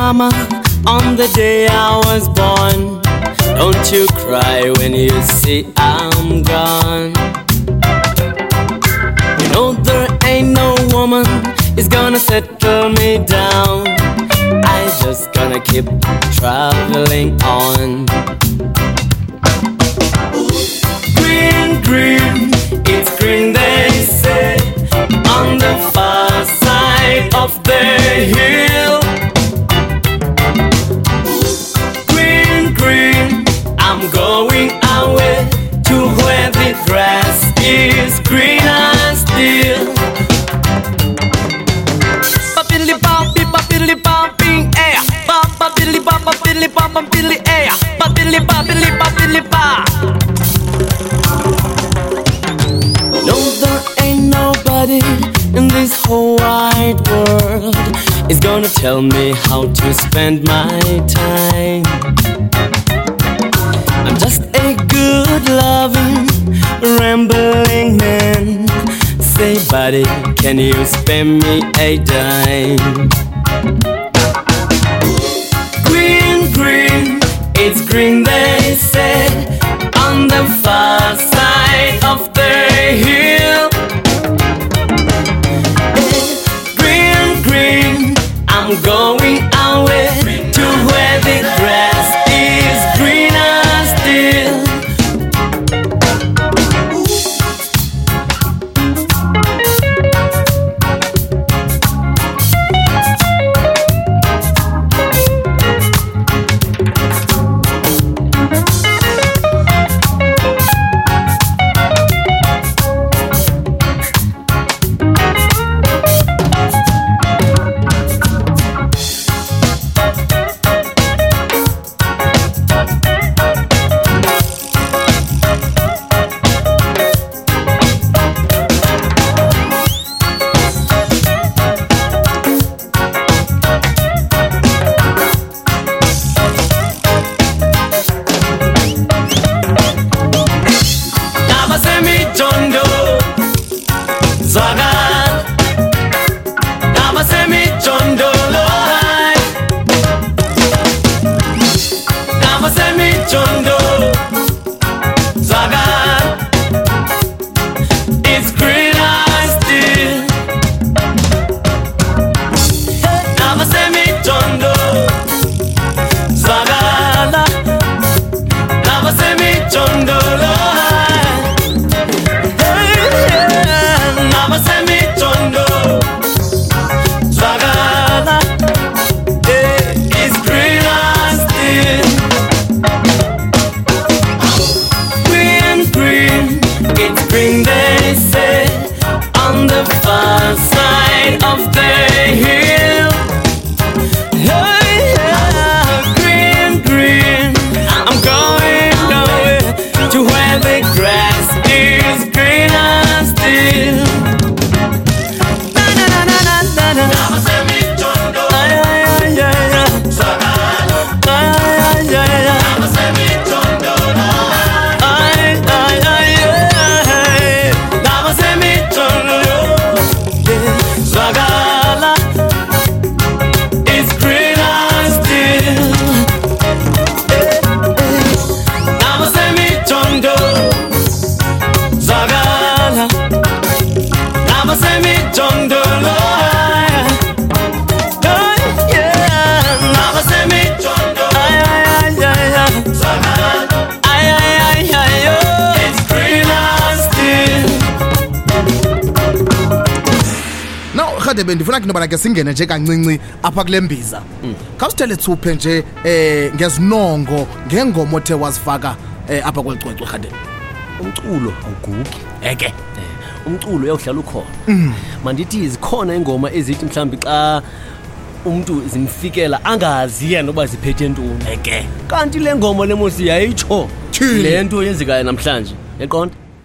mama on the day I was born. Don't you cry when you see I'm gone. You know there ain't no woman is gonna settle me down. I just gonna keep traveling on. Green, green, it's green they say on the far side of the hill. Green, green, I'm going away to where the grass is greener still. Ba-biddly bop, ba-biddly bopping air. Ba-biddly bop, ba-biddly bop, ba-biddly air. Ba-biddly bop, biddly bop, biddly bop. No, there ain't nobody in this whole wide world is gonna tell me how to spend my time. I'm just a good loving, rambling man. Say buddy, can you spare me a dime? Green, green, it's green they say on the far side of the hill. Green, green, I'm going away to where the grass is greener still. Green they say on the far side of the hill. Hey, yeah. Green, green, I'm going away to where the grass is greener still. Na na na na na na na. Ay ay ay ay ay. Ay ay ay ay. Khade bendifuna kunoba ke singene nje kancinci apha kule mbiza. Khawusithele thuphe nje ngezinongo ngengoma othe wasifaka apha kwelicwecwe khade. Umculo awugugi. Eke. Umculo uyahlala ukhona. Mandithi izikhona ingoma ezithi mhlambi xa umuntu zimfikela angazi yena noba ziphethe ntoni. Eke. Kanti le ngoma lemosi yayitsho lento yenzekayo namhlanje. Eqonda?